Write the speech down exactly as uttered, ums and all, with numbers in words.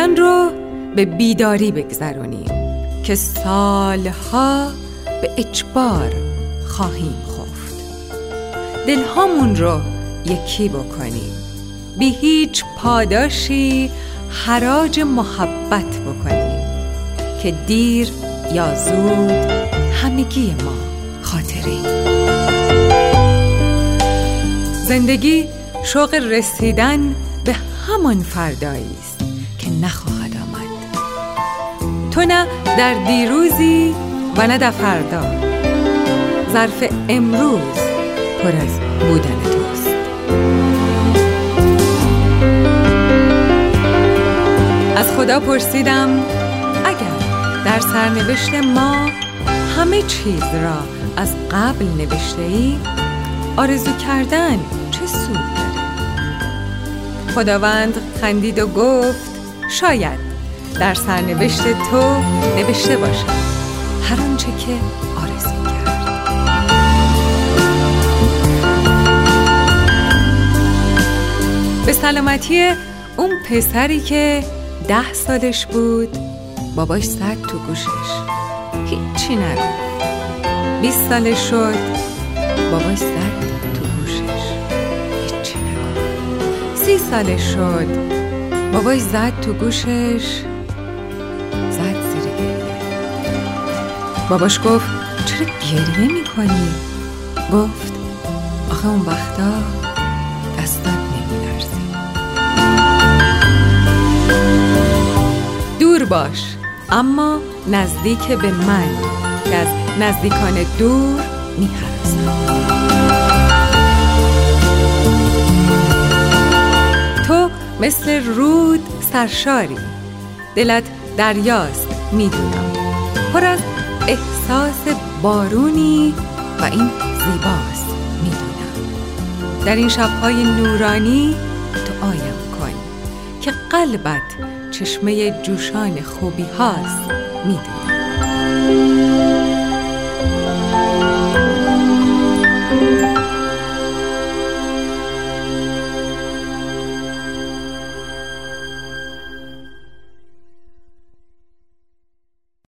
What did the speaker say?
خوابیدن رو به بیداری بگذرونیم که سالها به اجبار خواهیم خفت. دلهامون رو یکی بکنیم، بی هیچ پاداشی حراج محبت بکنیم که دیر یا زود همگی ما خاطره‌ایم. زندگی شوق رسیدن به همان فردایی است که نخواهد آمد. تو نه در دیروزی و نه در فردا، ظرف امروز پر از بودن توست. از خدا پرسیدم اگر در سرنوشت ما همه چیز را از قبل نوشته ای، آرزو کردن چه سود داره؟ خداوند خندید و گفت شاید در سرنوشت تو نوشته باشد هر آنچه که آرزو کرد. به سلامتی اون پسری که ده سالش بود باباش زد تو گوشش، هیچی نگفت. بیست سالش شد باباش زد تو گوشش، هیچی نگفت. سی سالش شد باباش زد تو گوشش، زد زیر گریه. باباش گفت چرا گریه میکنی؟ گفت آخه اون وقتا دستات نمیلرزه. دور باش اما نزدیک به من که از نزدیکان دور می‌هراسم. تو مثل رود سرشاری، دلت دریاست میدونم، پر از احساس بارونی و این زیباست میدونم. در این شب‌های نورانی دعایم کن که قلبت چشمه جوشان خوبی هاست میدونم.